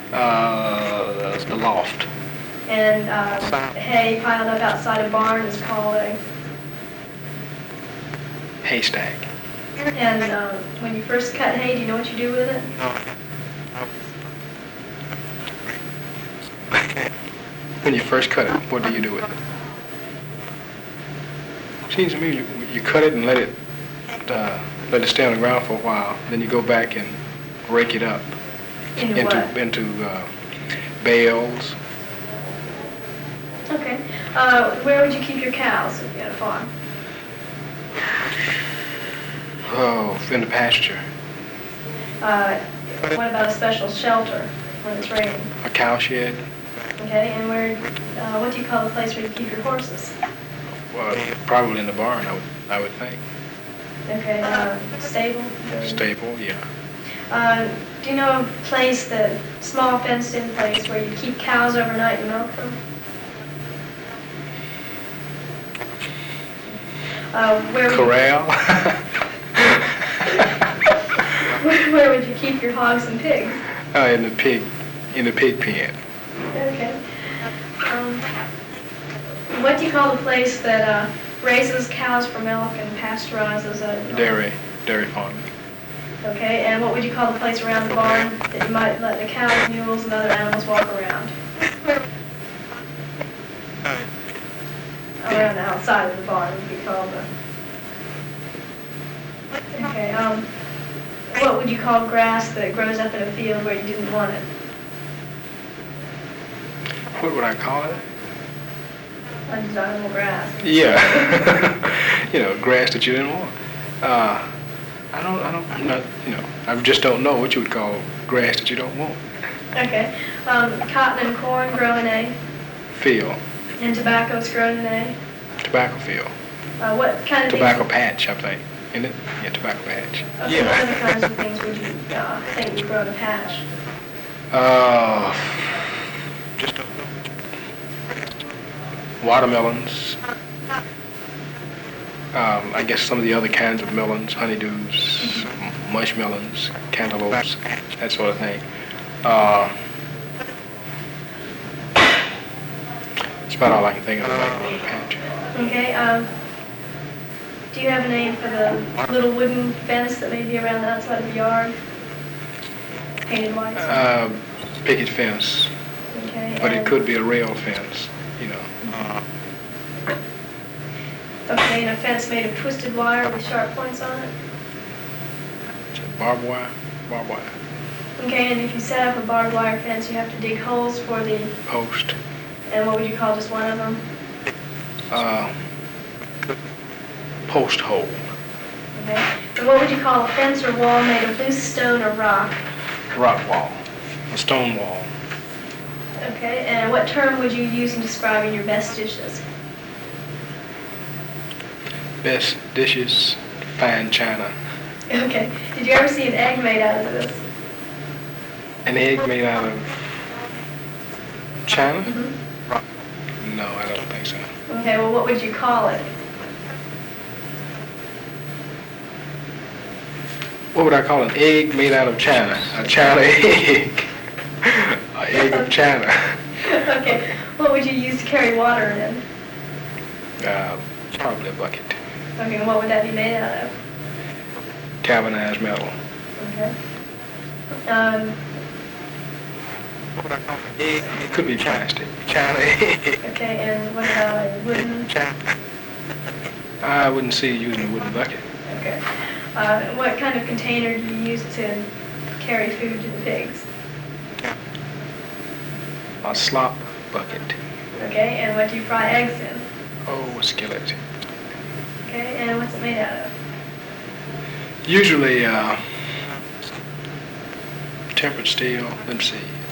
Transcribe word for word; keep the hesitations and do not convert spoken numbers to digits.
Uh, the loft. And uh, hay piled up outside a barn is called a... Haystack. And uh, when you first cut hay, do you know what you do with it? When you first cut it, what do you do with it? Seems to me you, you cut it and let it uh, let it stay on the ground for a while. Then you go back and rake it up Into into what? into uh, bales. Okay. Uh, where would you keep your cows if you had a farm? Oh, in the pasture. Uh, what about a special shelter when it's raining? A cow shed. Okay, and where, uh, what do you call the place where you keep your horses? Well, probably in the barn, I would, I would think. Okay, uh, stable? Stable, yeah. Uh, do you know a place, the small fenced-in place where you keep cows overnight and milk them? Uh, where would Corral. You, where, where would you keep your hogs and pigs? uh, in the pig, in the pig pen. Okay. Um, what do you call the place that uh, raises cows for milk and pasteurizes it? Dairy, dairy farming. Okay, and what would you call the place around the barn that you might let the cows, mules, and other animals walk around? Around the outside of the barn would be called the... Okay, um, what would you call grass that grows up in a field where you didn't want it? What would I call it? Undesirable grass. Yeah. You know, grass that you didn't want. Uh, I don't, I don't, I'm not, you know, I just don't know what you would call grass that you don't want. Okay, um, cotton and corn grow in a... Field. And tobacco is grown in a... Tobacco field. Uh, what kind of Tobacco things... patch, I think. Isn't it? Yeah, tobacco patch. Okay, what other kinds of things would you uh, think would grow in a patch? Uh, just watermelons. Um, I guess some of the other kinds of melons, honeydews, m- mushmelons, cantaloupes, that sort of thing. Uh, that's about all I can think of about the patch. Okay, um, do you have a name for the little wooden fence that may be around the outside of the yard? Painted white? Uh, picket fence, Okay, but it and- could be a rail fence, you know. Okay, and a fence made of twisted wire with sharp points on it? Barbed wire, barbed wire, Okay, and if you set up a barbed wire fence, you have to dig holes for the, post. and what would you call just one of them? Uh, post hole. Okay, and what would you call a fence or wall made of loose stone or rock? Rock wall, a stone wall. Okay, and what term would you use in describing your best dishes? Best dishes, fine china. Okay, did you ever see an egg made out of this? An egg made out of china? Mm-hmm. No, I don't think so. Okay, well, what would you call it? What would I call an egg made out of china? A china egg. An egg of china. Okay, what would you use to carry water in? Uh, probably a bucket. Okay, and what would that be made out of? Galvanized metal. Okay. Um, It could be plastic. China egg. okay, and what about a wooden? I wouldn't see you using a wooden bucket. Okay. Uh, what kind of container do you use to carry food to the pigs? A slop bucket. Okay, and what do you fry eggs in? Oh, a skillet. Okay, and what's it made out of? Usually, uh, tempered steel. Let me see.